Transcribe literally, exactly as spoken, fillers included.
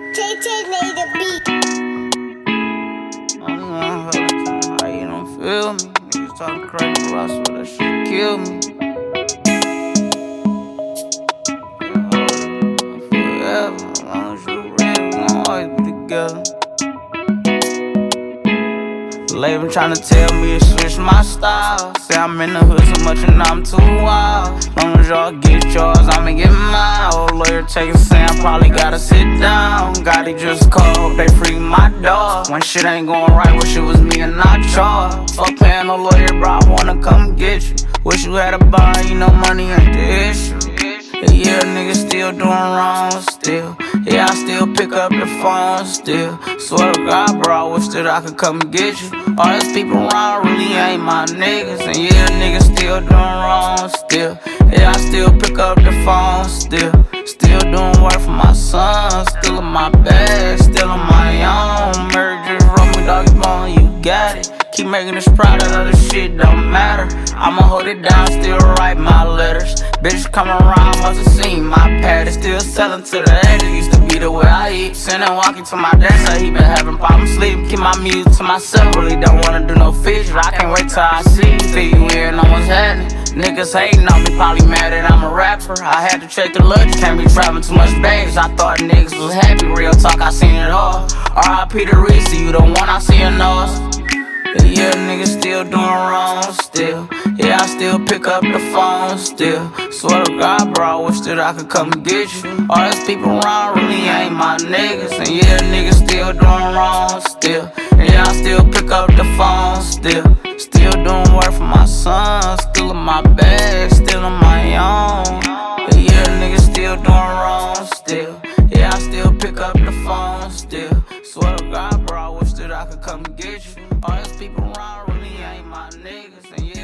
Tay Tay made the beat. I don't know how you don't feel me. Niggas talking crazy, but I swear that shit kill me. Yeah, hold it forever. As long as you ready, we gon' always be together. Label tryna tell me to switch my style. Say I'm in the hood so much and I'm too wild. Long as y'all get yours, I'ma get mine. Old lawyer taking Sam, probably gotta sit down. Gotti just called, they free my dog. When shit ain't going right, wish it was me and not y'all. Fuck paying no lawyer, bro, I wanna come get you. Wish you had a bar, you know money ain't the issue. Yeah, niggas still doing wrong still. Yeah, I still pick up the phone still. Swear to God, bro, I wish that I could come and get you. All these people around really ain't my niggas. And yeah, niggas still doing wrong still. Yeah, I still pick up the phone still. Still doing work for my son. Still in my bag, still on my own. Merger, run me, doggy bone, you got it. Keep making this proud of other shit, don't matter. I'ma hold it down, still write my letters. Bitches come around, must have seen my pad. It's still selling to the edge, it used to be the way I eat. Sitting walking to my desk, I he been having problems sleeping. Keep my music to myself, really don't wanna do no feature. I can't wait till I see you, till you hear know what's happening. Niggas hating on me, probably mad that I'm a rapper. I had to check the luggage, can't be traveling too much bags. I thought niggas was happy, real talk, I seen it all. R I P to Reese, you the one I see in those. Yeah, niggas still doing wrong still. Yeah, I still pick up the phone still. Swear to God, bro, I wish that I could come and get you. All these people around really ain't my niggas. And yeah, niggas still doing wrong still. Yeah, I still pick up the phone still. Still doing work for my son. Still in my bag, still on my own. Yeah, niggas still doing wrong still. Yeah, I still pick up the phone still. Swear to God, bro, I wish that I could come and get you. All these people around really ain't my niggas. And yeah,